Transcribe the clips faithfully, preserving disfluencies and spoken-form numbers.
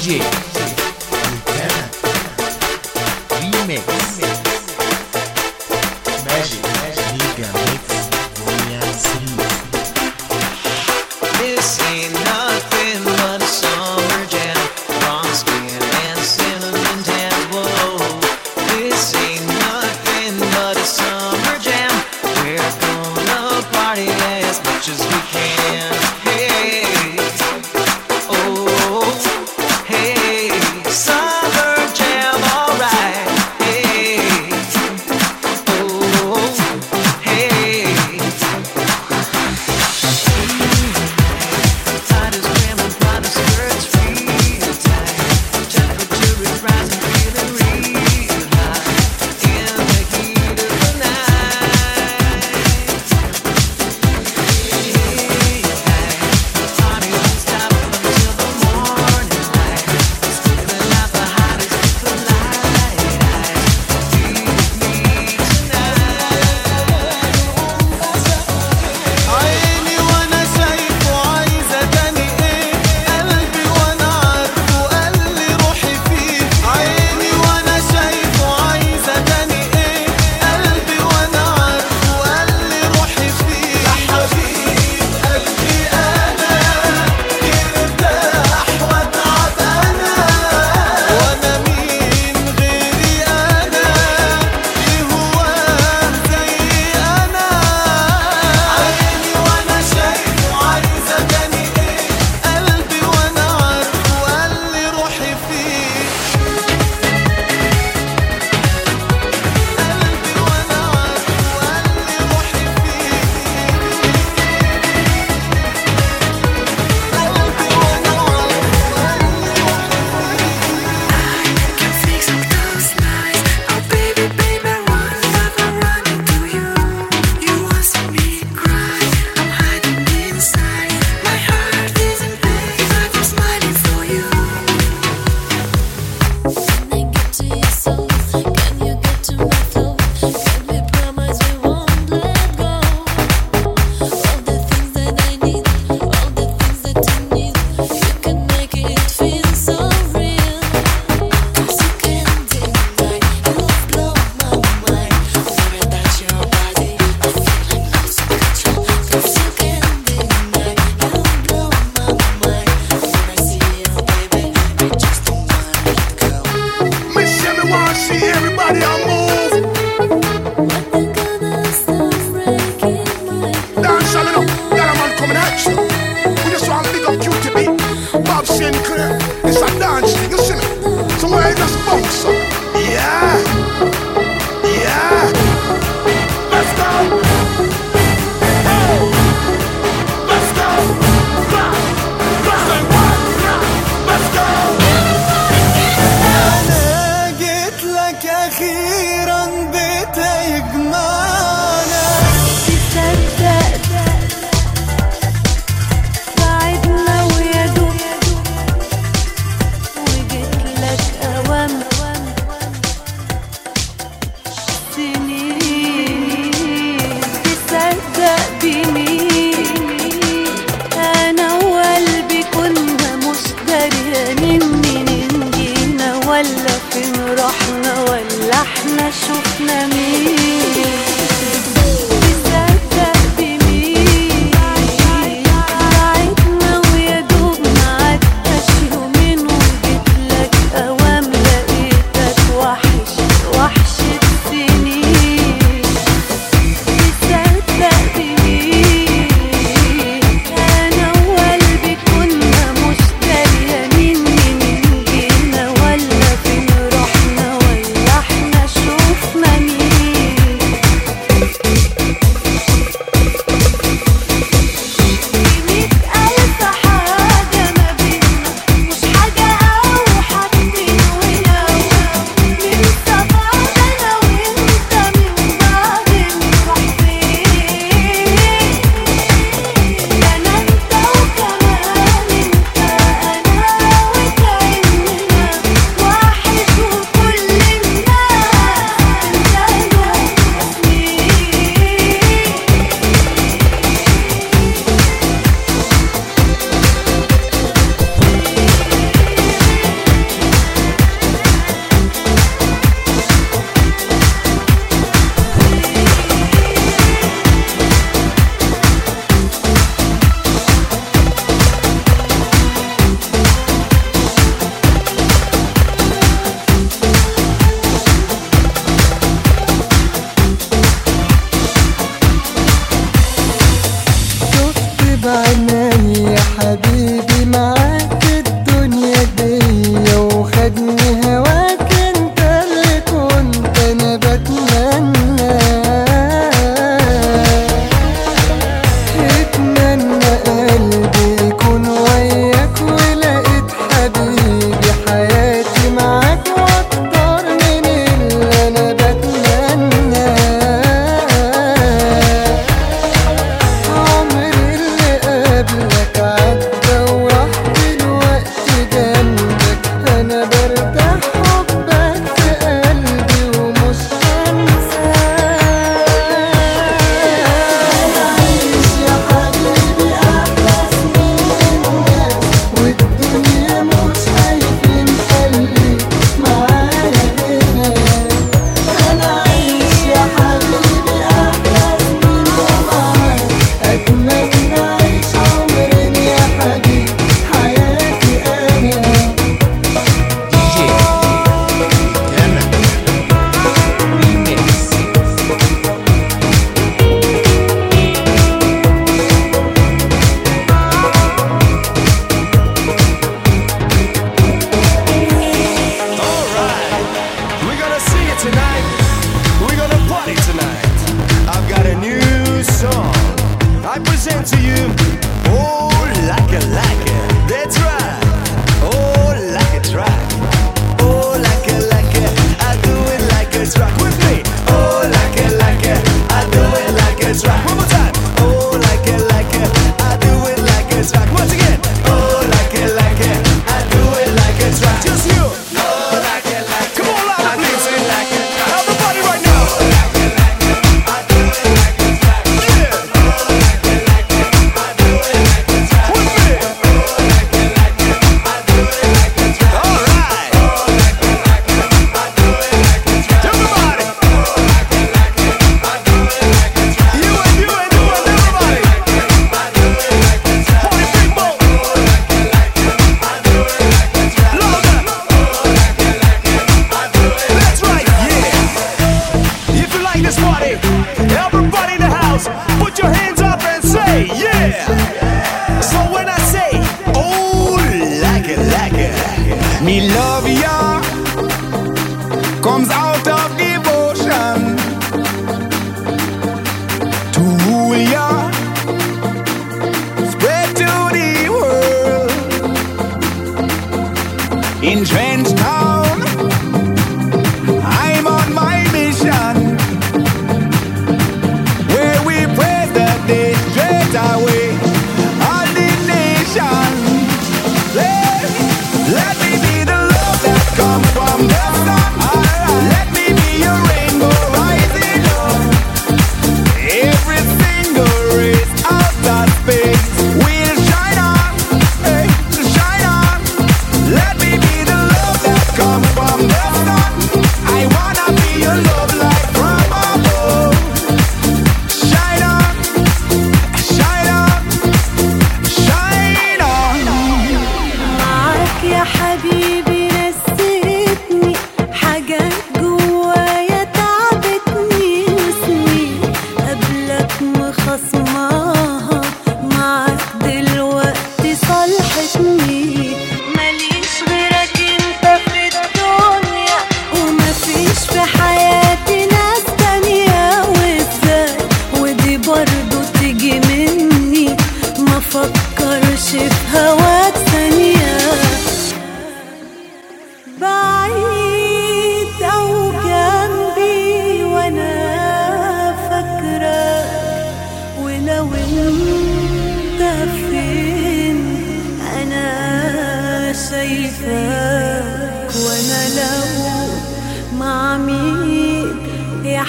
جي ريميكس ماجيك ميجا ميكس فوليوم ثري. This ain't nothing but a summer jam, wrong skin and cinnamon tan. Whoa, this ain't nothing but a summer jam. We're gonna party as much as we can. Hey, oh, hey, summer jam, alright. Hey, oh, hey. Tide is screaming, body skirts real tight. Temperature is rising, feeling real high. In the heat of the night. Party won't stop until the morning light. Scooping out the hottest with the light eyes. Be with me tonight. عيني وانا شايفه عايزة تاني ايه، قلبي وانا عارفه قال لي روحي فيه. عيني وانا شايفه عايزة تاني ايه، قلبي وانا عارفه قال لي روحي فيه. يا حبيب قلبي انا يرتاح واتعب انا، وانا مين غيري انا يهواه زي انا. عيني وانا شايفه عايزة تاني ايه، قلبي وانا عارفه قال لي روحي فيه. قلبي وانا عارفه قال لي روحي فيه. قلبي وانا عارفه قال لي روحي فيه. Can fix up those lies. Oh baby, baby, run, run, I'm running to you. You want to see me cry? I'm hiding inside. My heart is in pain, but I'm smiling for you. Can I get to your soul? Can you get to my flow? Can we promise we won't let go? All the things that I need, all the things that you need, you can make it feel so real. 'Cause you can't deny, you blow my mind. When I touch your body, I feel like lost control. 'Cause you can't deny, you blow my mind. When I see you, baby, I just don't wanna let go. Miss Shelly want see everybody on move. Nothing gonna stop breaking my Dance Shelly up, got a man coming at you. We just want to pick up Q T B, Bob Sinclair. It's a dance thing, you see me? So why you just bounce up? Yeah, yeah. Let's go. Hey, let's go. Rock, rock, rock. Let's go. أنا جيت لك أخيرا بتجمعنا. تصدق بعدنا ويا دوب say yeah. So when I say oh like it, like it, me love ya comes out of devotion to rule ya, spread to the world. In Trench Town, I'm on my mission, where we praise the day straight away. All the nation, let, let me be the love that comes from the sun. Let me be your rainbow rising up. Every single race out of space will shine on, hey, shine on. Let me be the love that comes from the sun. I wanna be your love light from above. Shine on, shine on, shine on. معاك يا حبيبي نسيتني حاجات جوايا تعبتني سنين قبلك مخصماها معاك دلوقتي صالحتني ماليش غيرك انت في الدنيا ومفيش في حياتي ناس تانية وازاي ودي برضو تيجي مني ما فكرش في هواك ثانية بعيد أو جنبي وأنا فاكرة ولو أنت فين أنا شايفاك وأنا لو مع مين يا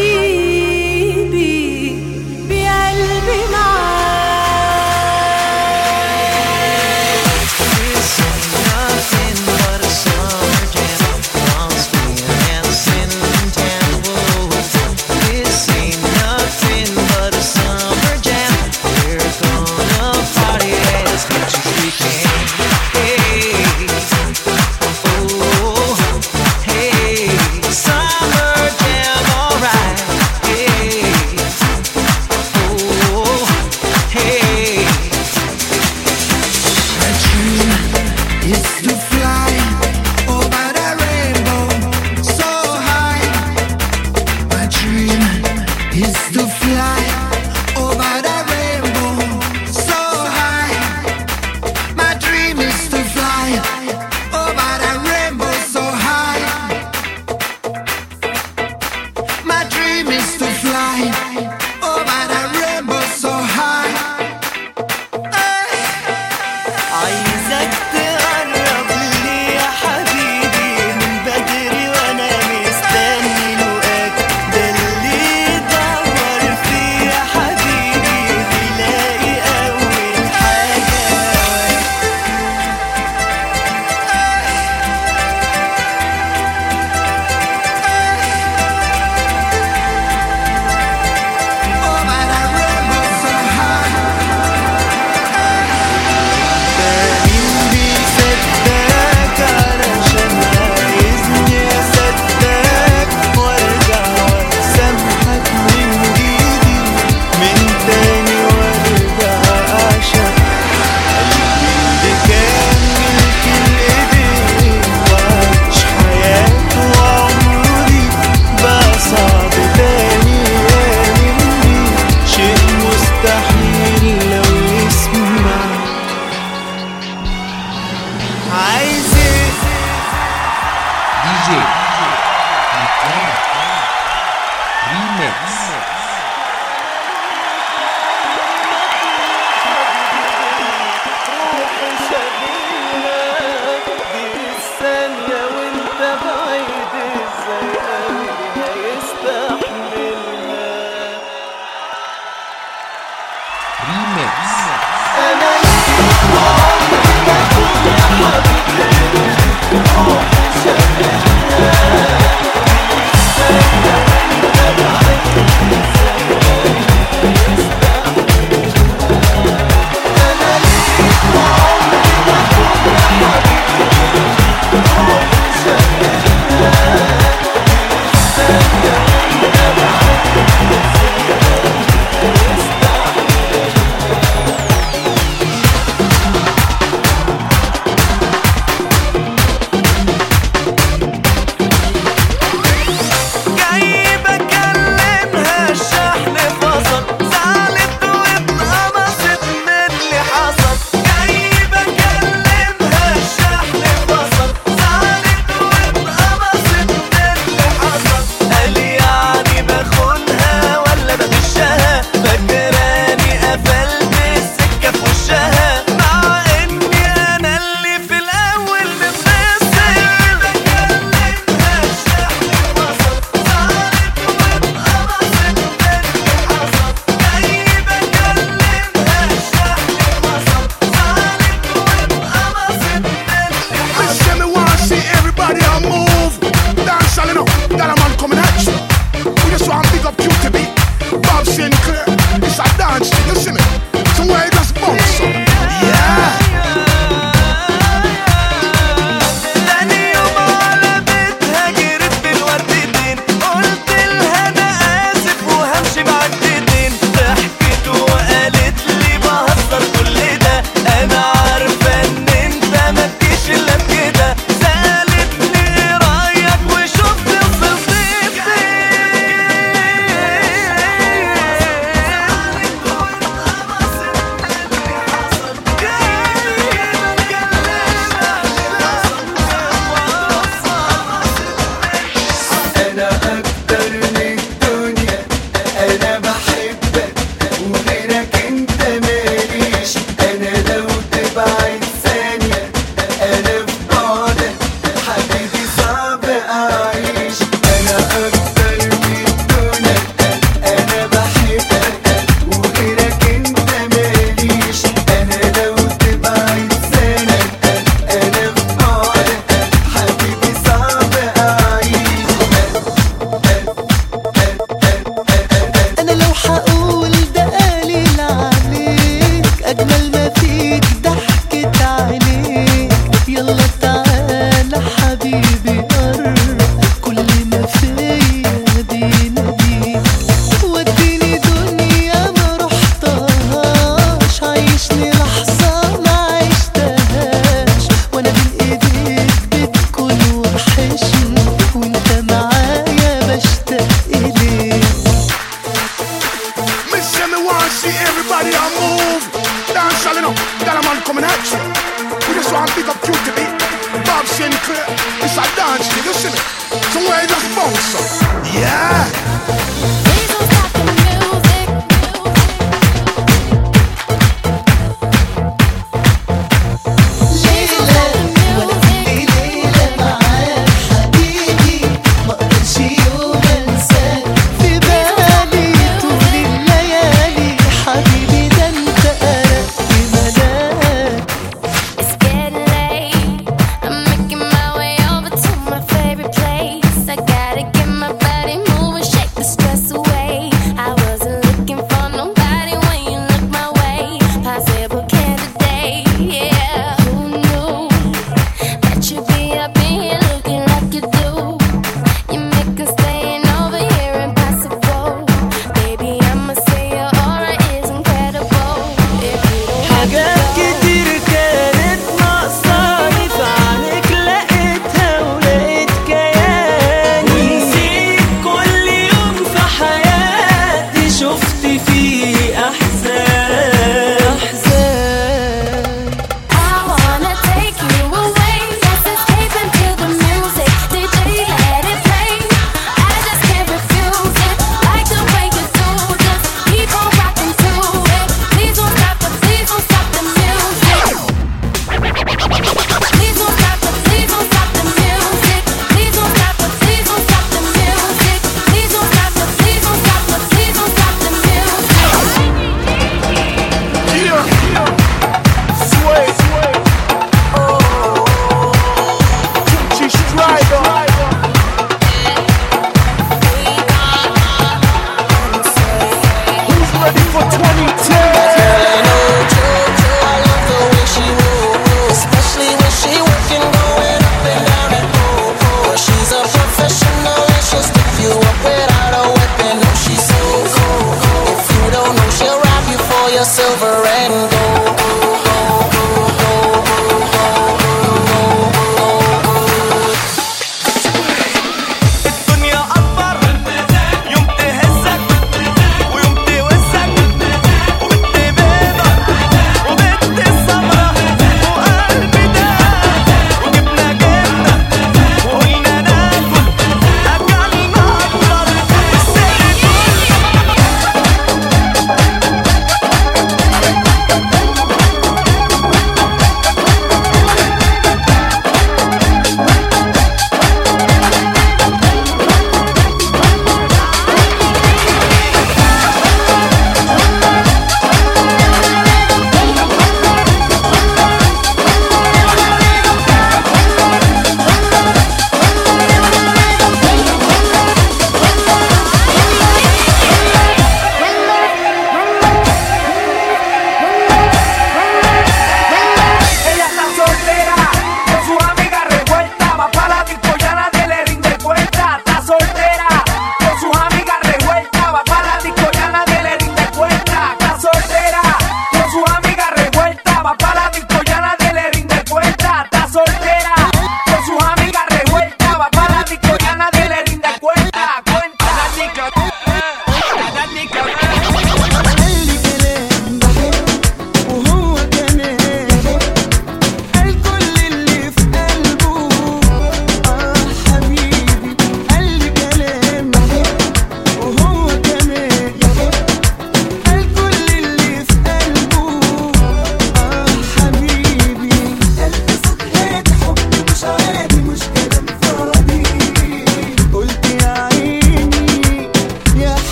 حبيبي بقلبي معاك. This ain't nothing but a summer jam. Long skin and cinnamon tan. Whoa. This ain't nothing but a summer jam. We're gonna party as much as we can. Hey, oh, hey, summer jam, alright. Hey, oh, hey. My dream is to fly over the rainbow so high. My dream is to fly over the rainbow so high. My dream is to fly over the rainbow so high. My dream is to fly over the rainbow so high. عايزك تقرب لي يا حبيبي من بدري وانا مستني لقاك ده اللي يدور فيه يا حبيبي بيلاقي اول حاجة هواك Over the rainbow so high. مين بيصدقك علشان عايزني اصدقك وارجع واسامحك من جديد من تاني وارجع اعشق قلبي اللي كان ملك الايدين وعيش حياته وعمري بقى صعب تاني يامن بيه شيء مستحيل لو يسمع عايز ايه دي جي ريميكس. ريميكس. coming at you. We just want to big up Q T B. Bob Sinclair, it's a dance thing, you see me? Somewhere you just bounce up. Yeah. Please don't stop the music. ليلة معاك حبيبي ما اقدرش يوم انساك في بالي طول الليالي حبيبي ده انت أرق ملاك. It's getting late. I'm making my way over to my favorite place. I gotta get my body moving, shake the stress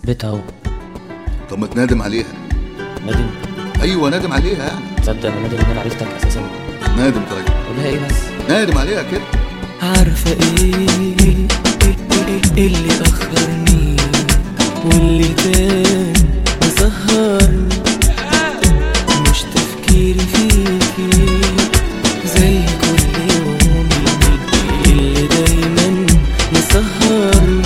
بيتها اهو. طب ما تنادم عليها. نادم؟ ايوه نادم عليها يعني. تصدق انا نادم ان انا عرفتك اساسا. نادم طيب. قولها ايه بس؟ نادم عليها كده. عارفة ايه اللي اخرني واللي كان مسهرني؟ مش تفكيري فيكي زي كل يوم اللي دايما مسهرني.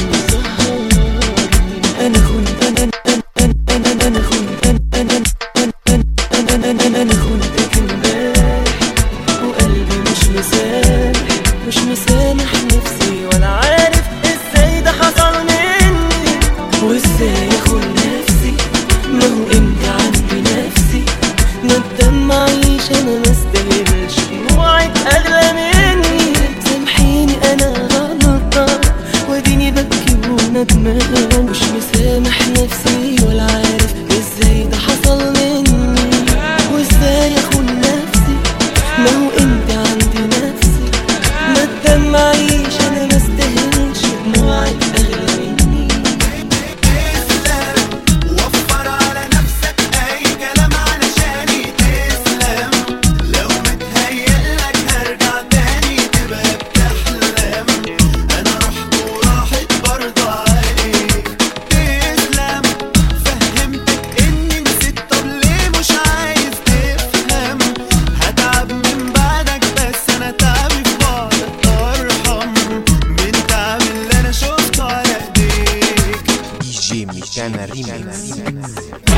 انا خنت انا انا انا انا خنت انا انا انا انا انا خنتك امبارح وقلبي مش مسامح مش مسامح نفسي ولا عارف ازاي ده حصل مني وازاي اخون نفسي. ما هو انت عندي نفسي ندم معيش انا مستاهلش دموعك اغلى مني. سامحيني انا غلطان واديني ببكي وندمان مش مسامح نفسي ولا عارف ازاي ده حصل مني وازاي اخون نفسي. ما هو انت عندي نفسي ندم معيش انا مستاهلش دموعك اغلى مني. تسلم وفر على نفسك اي كلام علشاني تسلم. لو متهيألك هرجع تاني تبقى بتحلم. انا رحت وراحت برضه عليك. تسلم فهمتك اني نسيت طب ليه مش عايز تفهم؟ هتعب من بعدك بس انا تعبي في بعدك ارحم من تعب اللي انا شفته على ايديك. دي جي ميكانا ريميكس.